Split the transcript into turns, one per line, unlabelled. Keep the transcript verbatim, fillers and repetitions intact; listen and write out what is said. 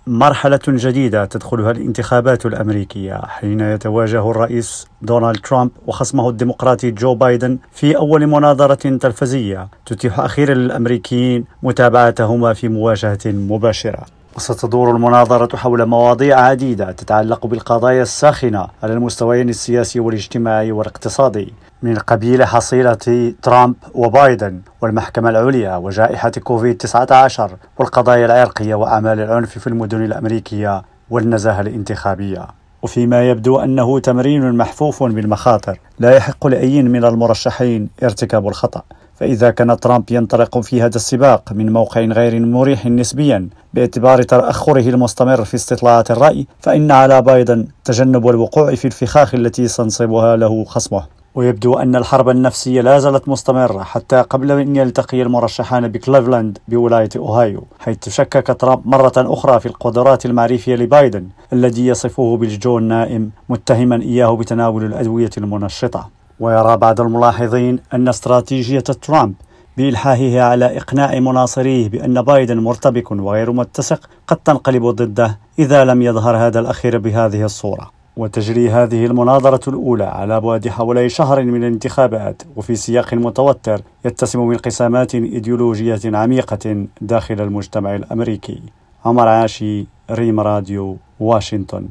مرحلة جديدة تدخلها الانتخابات الأمريكية حين يتواجه الرئيس دونالد ترامب وخصمه الديمقراطي جو بايدن في أول مناظرة تلفزية تتيح أخيرا للأمريكيين متابعتهما في مواجهة مباشرة. وستدور المناظرة حول مواضيع عديدة تتعلق بالقضايا الساخنة على المستويين السياسي والاجتماعي والاقتصادي، من قبيل حصيلة ترامب وبايدن والمحكمة العليا وجائحة كوفيد تسعة عشر والقضايا العرقية وأعمال العنف في المدن الأمريكية والنزاهة الانتخابية. وفيما يبدو أنه تمرين محفوف بالمخاطر لا يحق لأي من المرشحين ارتكاب الخطأ، فإذا كان ترامب ينطلق في هذا السباق من موقع غير مريح نسبيا باعتبار تأخره المستمر في استطلاعات الرأي، فإن على بايدن تجنب الوقوع في الفخاخ التي سينصبها له خصمه. ويبدو أن الحرب النفسية لا زالت مستمرة حتى قبل أن يلتقي المرشحان بكليفلاند بولاية أوهايو، حيث شكك ترامب مرة أخرى في القدرات المعرفية لبايدن الذي يصفه بالجو النائم، متهما إياه بتناول الأدوية المنشطة. ويرى بعض الملاحظين أن استراتيجية ترامب بإلحاحه على إقناع مناصريه بأن بايدن مرتبك وغير متسق قد تنقلب ضده إذا لم يظهر هذا الأخير بهذه الصورة. وتجري هذه المناظرة الأولى على بعد حوالي شهر من الانتخابات وفي سياق متوتر يتسم من انقسامات إيديولوجية عميقة داخل المجتمع الأمريكي. عمر عاشي، ريم راديو، واشنطن.